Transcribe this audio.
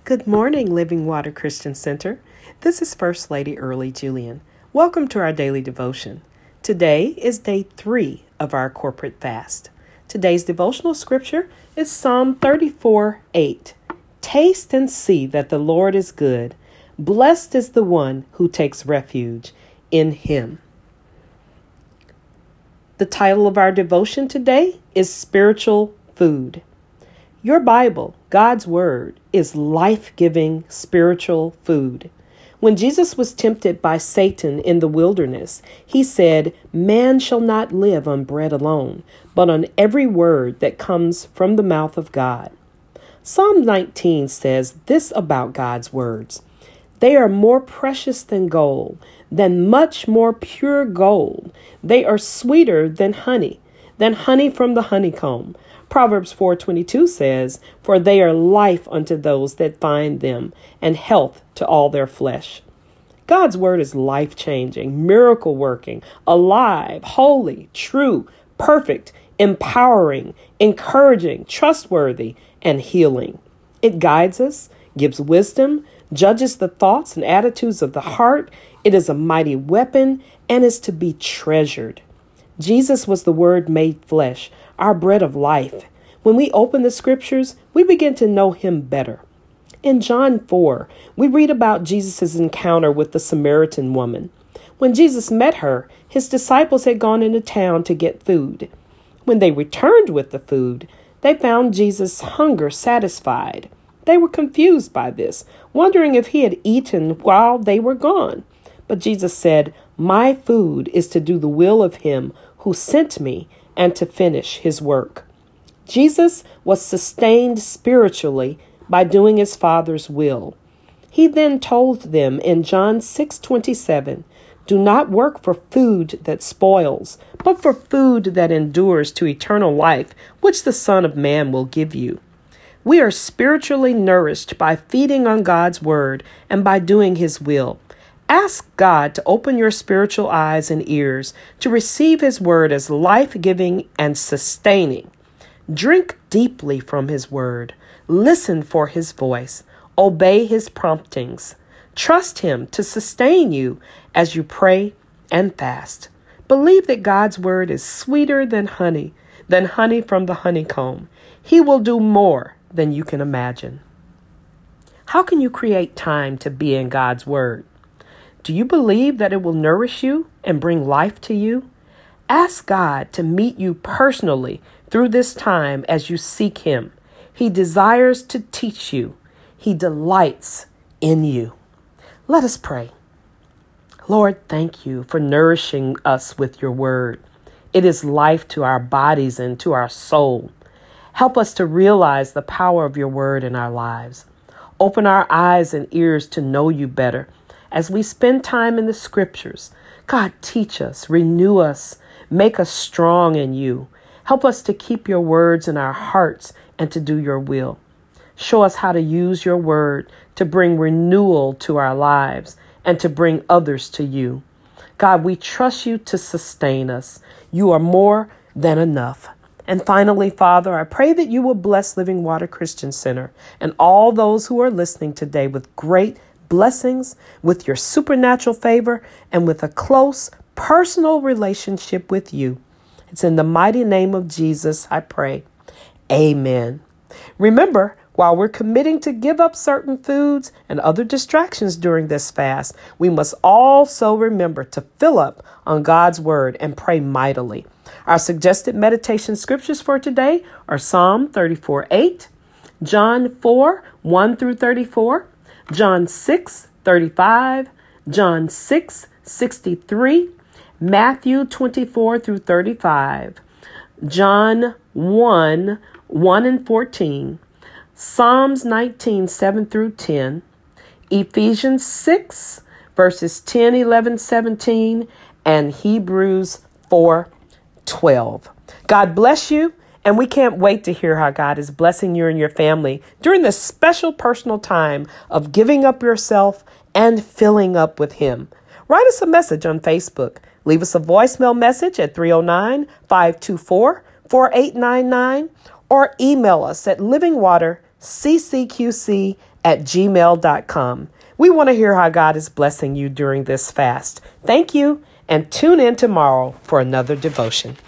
Good morning, Living Water Christian Center. This is First Lady Early Julian. Welcome to our daily devotion. Today is day 3 of our corporate fast. Today's devotional scripture is Psalm 34:8. Taste and see that the Lord is good. Blessed is the one who takes refuge in him. The title of our devotion today is Spiritual Food. Your Bible, God's Word, is life-giving spiritual food. When Jesus was tempted by Satan in the wilderness, he said, "Man shall not live on bread alone, but on every word that comes from the mouth of God." Psalm 19 says this about God's words: "They are more precious than gold, than much more pure gold. They are sweeter than honey from the honeycomb." Proverbs 4:22 says, "For they are life unto those that find them, and health to all their flesh." God's word is life-changing, miracle-working, alive, holy, true, perfect, empowering, encouraging, trustworthy, and healing. It guides us, gives wisdom, judges the thoughts and attitudes of the heart. It is a mighty weapon and is to be treasured. Jesus was the Word made flesh, our bread of life. When we open the scriptures, we begin to know him better. In John 4, we read about Jesus' encounter with the Samaritan woman. When Jesus met her, his disciples had gone into town to get food. When they returned with the food, they found Jesus' hunger satisfied. They were confused by this, wondering if he had eaten while they were gone. But Jesus said, "My food is to do the will of him who sent me and to finish his work." Jesus was sustained spiritually by doing his Father's will. He then told them in John 6:27, "Do not work for food that spoils, but for food that endures to eternal life, which the Son of Man will give you." We are spiritually nourished by feeding on God's word and by doing his will. Ask God to open your spiritual eyes and ears to receive his word as life-giving and sustaining. Drink deeply from his word. Listen for his voice. Obey his promptings. Trust him to sustain you as you pray and fast. Believe that God's word is sweeter than honey from the honeycomb. He will do more than you can imagine. How can you create time to be in God's word? Do you believe that it will nourish you and bring life to you? Ask God to meet you personally through this time as you seek him. He desires to teach you. He delights in you. Let us pray. Lord, thank you for nourishing us with your word. It is life to our bodies and to our soul. Help us to realize the power of your word in our lives. Open our eyes and ears to know you better. As we spend time in the scriptures, God, teach us, renew us, make us strong in you. Help us to keep your words in our hearts and to do your will. Show us how to use your word to bring renewal to our lives and to bring others to you. God, we trust you to sustain us. You are more than enough. And finally, Father, I pray that you will bless Living Water Christian Center and all those who are listening today with great blessings, with your supernatural favor, and with a close personal relationship with you. It's in the mighty name of Jesus I pray. Amen. Remember, while we're committing to give up certain foods and other distractions during this fast, we must also remember to fill up on God's word and pray mightily. Our suggested meditation scriptures for today are Psalm 34:8, John 4:1-34, John 6:35, John 6:63, Matthew 24-35, John 1:1-14, Psalms 19:7-10, Ephesians 6 verses 10, 11, 17, and Hebrews 4:12. God bless you. And we can't wait to hear how God is blessing you and your family during this special personal time of giving up yourself and filling up with him. Write us a message on Facebook. Leave us a voicemail message at 309-524-4899 or email us at livingwaterccqc @gmail.com. We want to hear how God is blessing you during this fast. Thank you, and tune in tomorrow for another devotion.